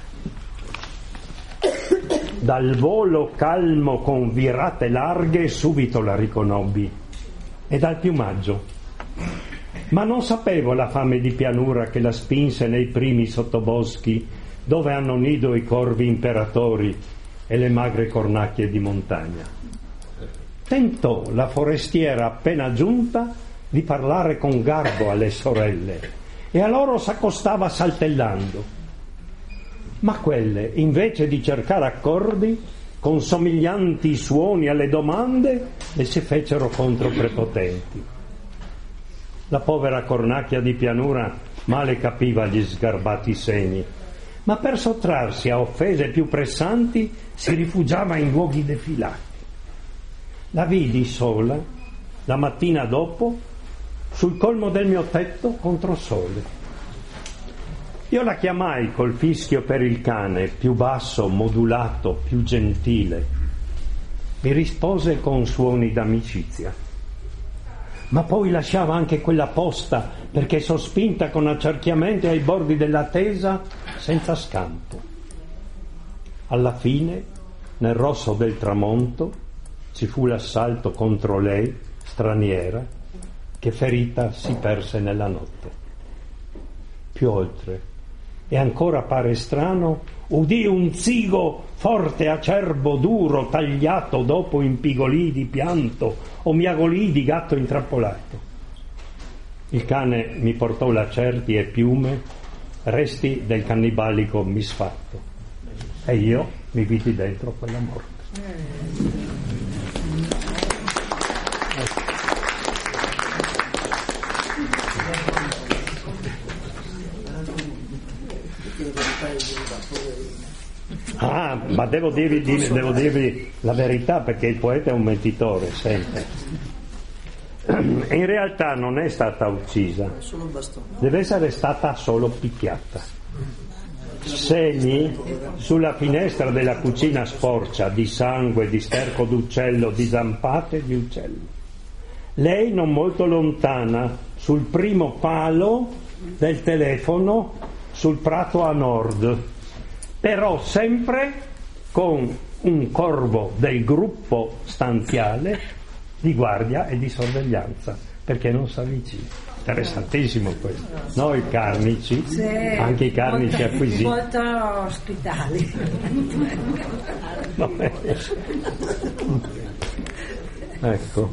C: dal volo calmo con virate larghe subito la riconobbi, e dal piumaggio, ma non sapevo la fame di pianura che la spinse nei primi sottoboschi dove hanno nido i corvi imperatori e le magre cornacchie di montagna. Tentò la forestiera appena giunta di parlare con garbo alle sorelle e a loro s'accostava saltellando, ma quelle, invece di cercare accordi con somiglianti suoni alle domande, le si fecero contro prepotenti. La povera cornacchia di pianura male capiva gli sgarbati segni, ma per sottrarsi a offese più pressanti si rifugiava in luoghi defilati. La vidi sola, la mattina dopo, sul colmo del mio tetto contro sole. Io la chiamai col fischio per il cane, più basso, modulato, più gentile. Mi rispose con suoni d'amicizia. Ma poi lasciava anche quella posta perché sospinta con accerchiamenti ai bordi della tesa senza scampo. Alla fine, nel rosso del tramonto, ci fu l'assalto contro lei, straniera, che ferita si perse nella notte. Più oltre, e ancora pare strano, udì un zigo forte, acerbo, duro, tagliato, dopo impigolì di pianto o miagolì di gatto intrappolato. Il cane mi portò lacerti e piume, resti del cannibalico misfatto, e io mi vidi dentro quella morte. Ah, ma devo dirvi, devo dirvi la verità, perché il poeta è un mentitore sempre. In realtà non è stata uccisa, deve essere stata solo picchiata. Segni sulla finestra della cucina sporcia di sangue, di sterco d'uccello, di zampate di uccello. Lei non molto lontana, sul primo palo del telefono sul prato a nord, però sempre con un corvo del gruppo stanziale di guardia e di sorveglianza, perché non si avvicina. Interessantissimo questo. Noi carnici,
D: Sì,
C: anche i carnici
D: molto,
C: acquisiti.
D: molto ospitali.
C: Vabbè. Ecco.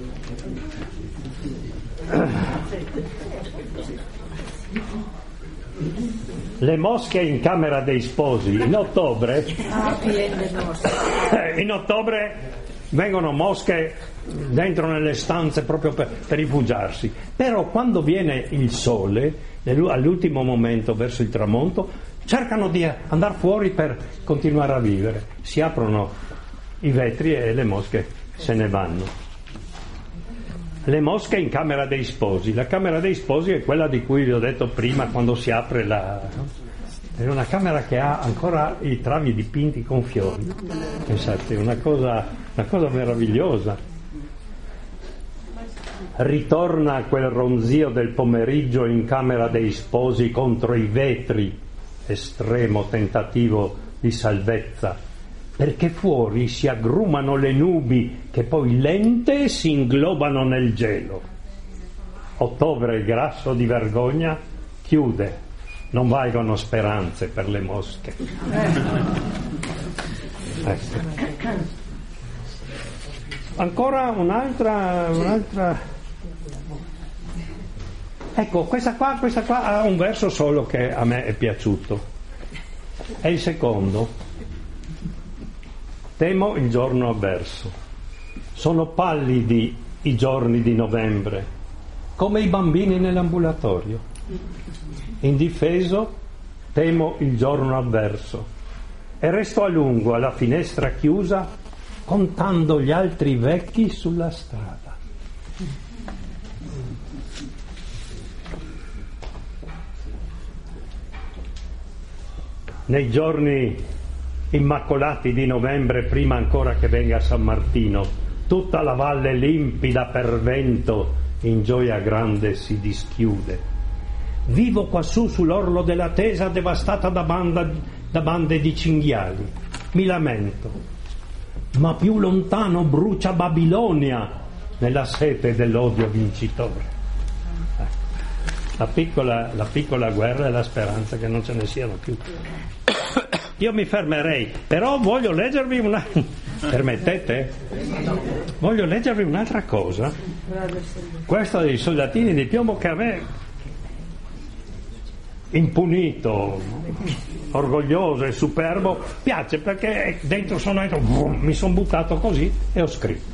C: Le mosche in camera dei sposi in ottobre.
D: Ah, piene nostre.
C: In ottobre vengono mosche dentro nelle stanze proprio per, per rifugiarsi, però quando viene il sole all'ultimo momento verso il tramonto cercano di andare fuori per continuare a vivere, si aprono i vetri e le mosche se ne vanno. Le mosche in camera dei sposi. La camera dei sposi è quella di cui vi ho detto prima, quando si apre la... è una camera che ha ancora i travi dipinti con fiori. Pensate, una cosa, una cosa meravigliosa. Ritorna quel ronzio del pomeriggio in camera dei sposi contro i vetri, estremo tentativo di salvezza, perché fuori si aggrumano le nubi che poi lente si inglobano nel gelo. Ottobre, grasso di vergogna, chiude. Non valgono speranze per le mosche. Ecco. Ancora un'altra, un'altra. Ecco, questa qua, questa qua ha un verso solo che a me è piaciuto. È il secondo. Temo il giorno avverso. Sono pallidi i giorni di novembre, come i bambini nell'ambulatorio. Indifeso, temo il giorno avverso e resto a lungo alla finestra chiusa contando gli altri vecchi sulla strada. Nei giorni immacolati di novembre, prima ancora che venga San Martino, tutta la valle limpida per vento in gioia grande si dischiude. Vivo quassù sull'orlo della tesa devastata da, banda, da bande di cinghiali. Mi lamento, ma più lontano brucia Babilonia nella sete dell'odio vincitore. La piccola, la piccola guerra e la speranza che non ce ne siano più. Io mi fermerei, però voglio leggervi una... Permettete? Voglio leggervi un'altra cosa. Questa dei soldatini di piombo che a me, impunito, orgoglioso e superbo, piace, perché dentro sono dentro, mi sono buttato così e ho scritto.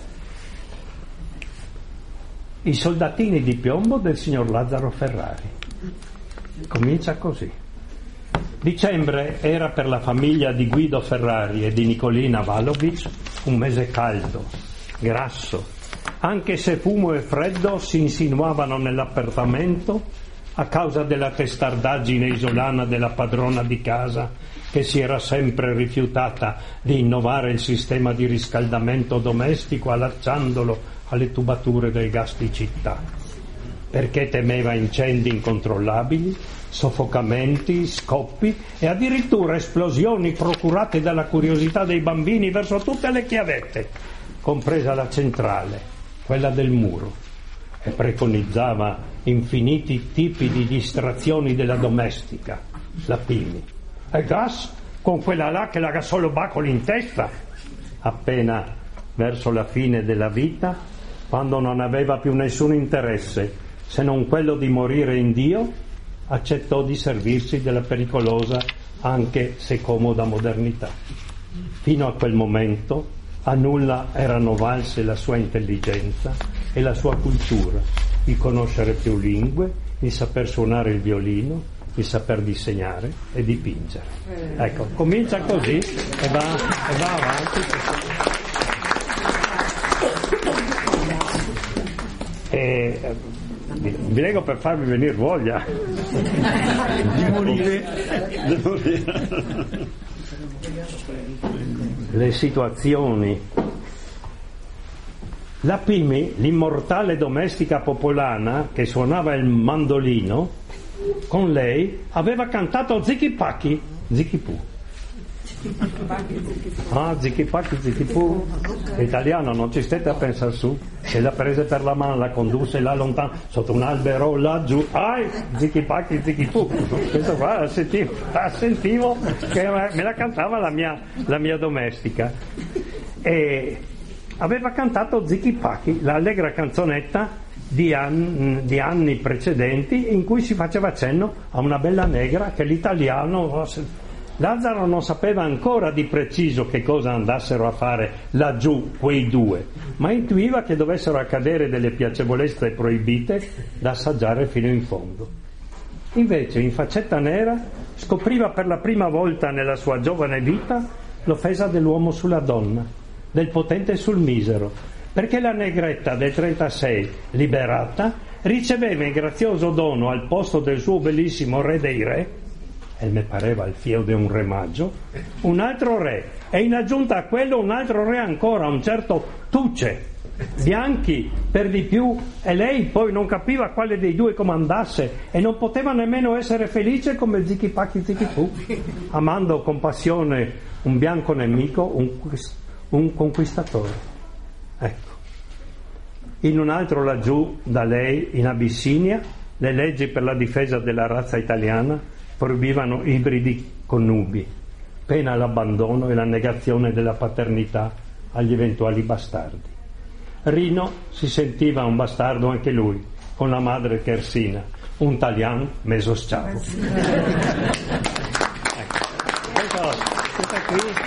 C: I soldatini di piombo del signor Lazzaro Ferrari. Comincia così. Dicembre era per la famiglia di Guido Ferrari e di Nicolina Valovic un mese caldo, grasso, anche se fumo e freddo si insinuavano nell'appartamento a causa della testardaggine isolana della padrona di casa, che si era sempre rifiutata di innovare il sistema di riscaldamento domestico allacciandolo alle tubature del gas di città, perché temeva incendi incontrollabili, soffocamenti, scoppi e addirittura esplosioni procurate dalla curiosità dei bambini verso tutte le chiavette, compresa la centrale, quella del muro, e preconizzava infiniti tipi di distrazioni della domestica, la Pimi. E gas? Con quella là che la gasolobacoli in testa? Appena verso la fine della vita, quando non aveva più nessun interesse se non quello di morire in Dio, accettò di servirsi della pericolosa, anche se comoda, modernità. Fino a quel momento a nulla erano valse la sua intelligenza e la sua cultura, il conoscere più lingue, il saper suonare il violino, il saper disegnare e dipingere. Ecco, comincia così e va, e va avanti. E, vi prego per farvi venire voglia
E: di morire.
C: di morire. Le situazioni. La Pimi, l'immortale domestica popolana che suonava il mandolino, con lei aveva cantato Zichi Pacchi, Zichi Pu. Ah, Zichi Pacchi, Zichi Pu. Italiano, non ci state a pensare su. E la prese per la mano, la condusse là lontano, sotto un albero laggiù. Ai, Zichi Pacchi, Zichi Pu. Questo qua la sentivo, la sentivo che me la cantava la mia, la mia domestica. E aveva cantato Zichi Pacchi, l'allegra canzonetta Di anni, di anni precedenti, in cui si faceva cenno a una bella negra che l'italiano, Lazzaro non sapeva ancora di preciso che cosa andassero a fare laggiù quei due, ma intuiva che dovessero accadere delle piacevolezze proibite da assaggiare fino in fondo. Invece, in faccetta nera, scopriva per la prima volta nella sua giovane vita l'offesa dell'uomo sulla donna, del potente sul misero, perché la negretta del trentasei, liberata, riceveva in grazioso dono al posto del suo bellissimo re dei re, e me pareva il fio di un re maggio, un altro re, e in aggiunta a quello un altro re ancora, un certo Tuce, bianchi per di più, e lei poi non capiva quale dei due comandasse e non poteva nemmeno essere felice come Zichi Pacchi Zichi Pu, amando con passione un bianco nemico, un, un conquistatore. Ecco, in un altro laggiù da lei, in Abissinia, le leggi per la difesa della razza italiana proibivano ibridi connubi, pena l'abbandono e la negazione della paternità agli eventuali bastardi. Rino si sentiva un bastardo anche lui, con la madre Chersina, un talian mesosciavo. Ecco, questa qui.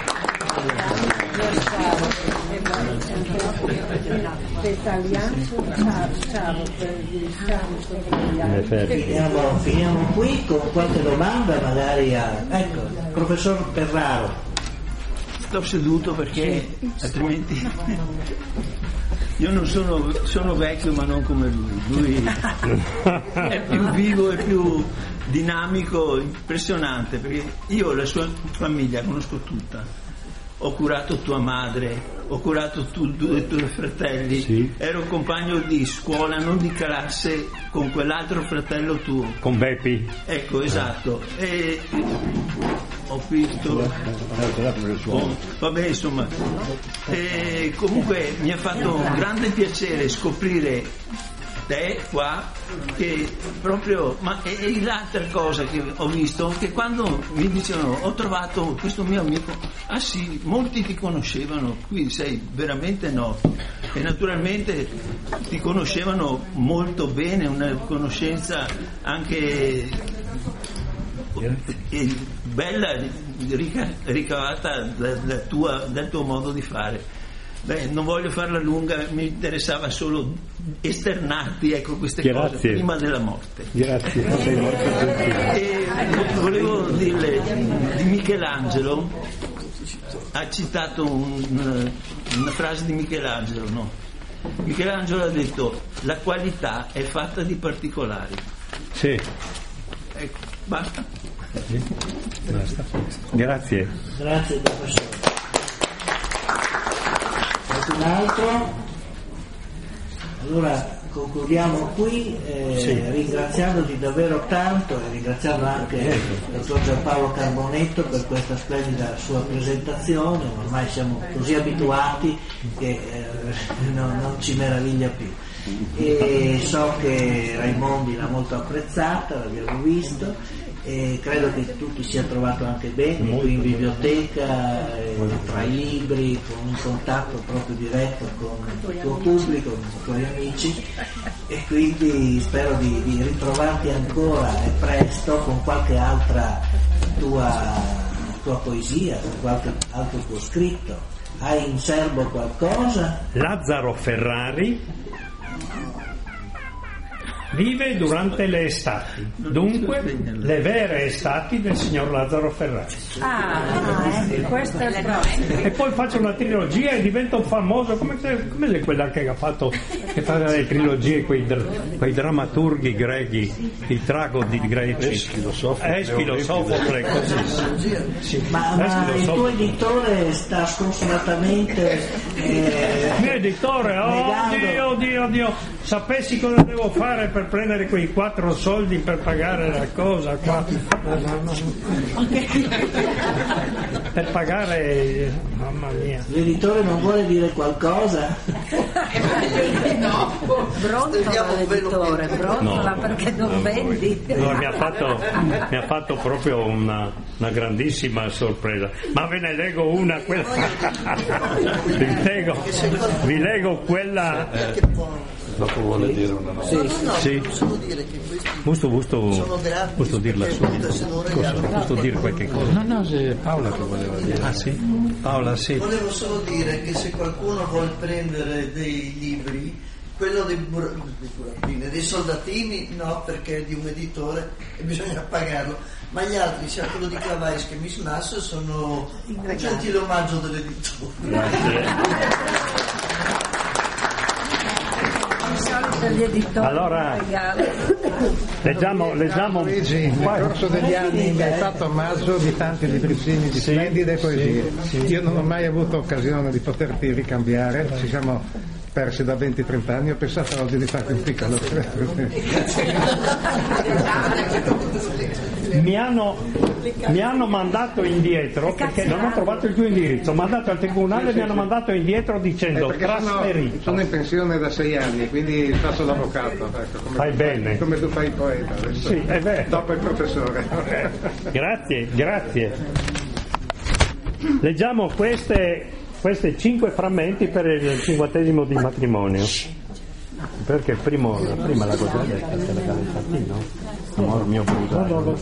B: Finiamo, finiamo qui con qualche domanda magari a... Ecco, professor Ferraro.
E: Sto seduto perché altrimenti io non sono, sono vecchio ma non come lui, lui è più vivo e più dinamico, impressionante, perché io la sua famiglia conosco tutta. Ho curato tua madre, ho curato tu, due tuoi fratelli,
C: sì.
E: Ero compagno di scuola, non di classe, con quell'altro fratello tuo.
C: Con Beppi.
E: Ecco, esatto. E ho visto... Oh, vabbè, insomma. E comunque mi ha fatto un grande piacere scoprire te qua, che proprio, ma e, e l'altra cosa che ho visto, che quando mi dicevano ho trovato questo mio amico, ah sì, molti ti conoscevano, qui sei veramente noto, e naturalmente ti conoscevano molto bene, una conoscenza anche bella, rica, ricavata da, da tua, dal tuo modo di fare. Beh, non voglio farla lunga, mi interessava solo esternarti, ecco, queste
C: Grazie.
E: Cose prima della morte.
C: Grazie, sei molto gentile.
E: E volevo dirle di Michelangelo, ha citato un, una frase di Michelangelo, no? Michelangelo ha detto: la qualità è fatta di particolari.
C: Sì.
E: Ecco, basta.
C: Sì. Basta. Grazie.
B: Grazie professore. Un altro? Allora concludiamo qui, eh, sì. ringraziandoti davvero tanto e ringraziando anche il dottor Giampaolo Carbonetto per questa splendida sua presentazione. Ormai siamo così abituati che eh, non, non ci meraviglia più, e so che Raimondi l'ha molto apprezzata, l'abbiamo visto, e credo che tu ti sia trovato anche bene qui in biblioteca, eh, tra i libri, con un contatto proprio diretto con il tuo pubblico, con i tuoi amici, e quindi spero di, di ritrovarti ancora e presto con qualche altra tua, tua poesia, con qualche altro tuo scritto. Hai in serbo qualcosa?
C: Lazzaro Ferrari vive durante le estati, dunque le vere estati del signor Lazzaro Ferrari.
D: Ah, eh, questo è il prossimo.
C: E poi faccio una trilogia e divento famoso come se, come se quella che ha fatto, che fa le trilogie, quei, quei drammaturghi greci, i tragodi greci, Eschilo, Sofocle, così. Sì.
B: Ma, ma il tuo editore sta sconsolatamente eh,
C: il mio editore, oddio, oddio, oddio, sapessi cosa devo fare per prendere quei quattro soldi per pagare la cosa qua. No, no, no. per pagare, mamma mia.
B: L'editore non vuole dire qualcosa?
F: No, brontola l'editore, brontola
C: No.
F: perché non vendi.
C: No, mi ha fatto, mi ha fatto proprio una, una grandissima sorpresa. Ma ve ne leggo una, quella. vi, leggo, vi leggo quella.
A: Dopo vuole dire una nota.
G: Sì, no, no,
C: Sì.
G: solo dire che questi
C: Gusto, gusto,
G: sono gratis
C: gusto dirla
G: perché
C: subito.
G: molte signore
C: Gusto,
G: hanno-
C: gusto dire qualche cosa.
A: No, no, sì, Paola che voleva dire.
C: Ah sì? Paola, sì.
G: Volevo solo dire che se qualcuno vuole prendere dei libri, quello dei, bur- dei burattini, dei soldatini no, perché è di un editore e bisogna pagarlo, ma gli altri, sia quello di Clavaischi che Miss Nasso, sono un gentile omaggio dell'editore.
F: Di solito gli editori
C: Allora,
F: regalano.
C: Leggiamo, leggiamo.
H: Luigi, nel corso degli anni mi hai fatto omaggio di tanti libricini di
C: Sì,
H: splendide poesie.
C: sì, sì.
H: Io non ho mai avuto occasione di poterti ricambiare, ci siamo persi da venti trenta anni, ho pensato oggi di farti un piccolo
C: Mi hanno, mi hanno mandato indietro perché non ho trovato il tuo indirizzo. Ho mandato al tribunale e mi hanno mandato indietro dicendo
H: perché sono,
C: trasferito.
H: sono in pensione da sei anni, quindi faccio l'avvocato. Ecco, come
C: Fai
H: tu
C: bene.
H: Come tu fai il poeta adesso.
C: Sì, è vero.
H: Dopo il professore.
C: Grazie, grazie. Leggiamo queste, queste cinque frammenti per il cinquantesimo di matrimonio. Perché il primo, la prima la cosa detta, se la calentino. Amor mio brusato.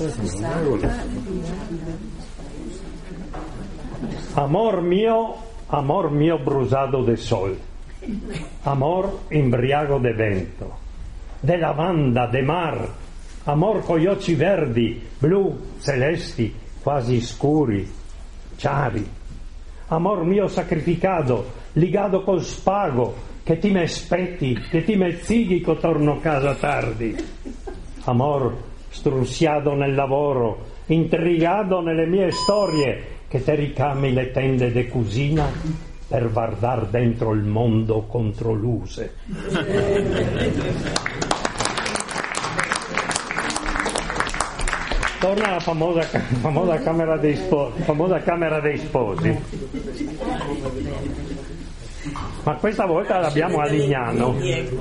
C: Amor mio, amor mio brusado de sol. Amor imbriago de vento. De lavanda, de mar. Amor coi occhi verdi, blu, celesti, quasi scuri, chiari. Amor mio sacrificado, ligado col spago, che ti me aspetti, che ti me zighi che torno a casa tardi. Amor strunziado nel lavoro, intrigato nelle mie storie, che te ricami le tende de cusina per guardar dentro il mondo contro l'use. Torna alla famosa, famosa, camera dei sposi, famosa camera dei sposi. Ma questa volta l'abbiamo a Lignano.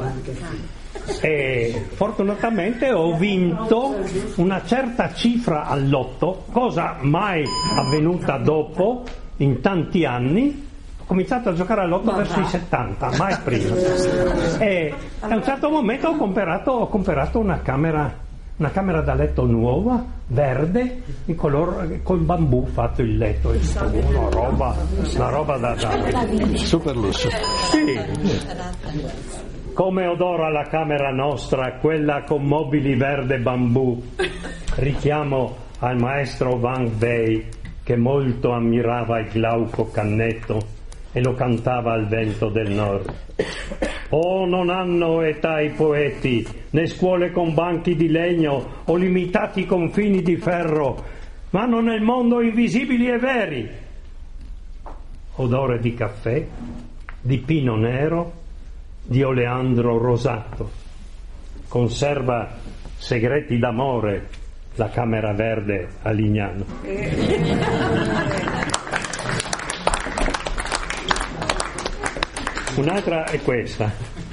C: E fortunatamente ho vinto una certa cifra al lotto, cosa mai avvenuta dopo in tanti anni. Ho cominciato a giocare al lotto verso i settanta, mai prima. E a un certo momento ho comprato, ho comprato una camera, una camera da letto nuova, verde, in color, col bambù fatto il letto, una roba, una roba da, da
A: Super lusso.
C: Sì. Come odora la camera nostra, quella con mobili verde bambù. Richiamo al maestro Van Wey, che molto ammirava il glauco cannetto e lo cantava al vento del nord. Oh, non hanno età i poeti, né scuole con banchi di legno o limitati confini di ferro, ma hanno nel mondo invisibili e veri. Odore di caffè, di pino nero, di oleandro rosato. Conserva segreti d'amore la camera verde a Lignano. Un'altra è questa.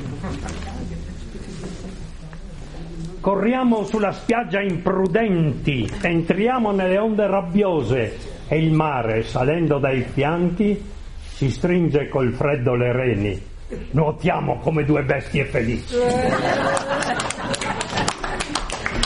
C: Corriamo sulla spiaggia imprudenti, entriamo nelle onde rabbiose e il mare, salendo dai fianchi, ci stringe col freddo le reni. Nuotiamo come due bestie felici.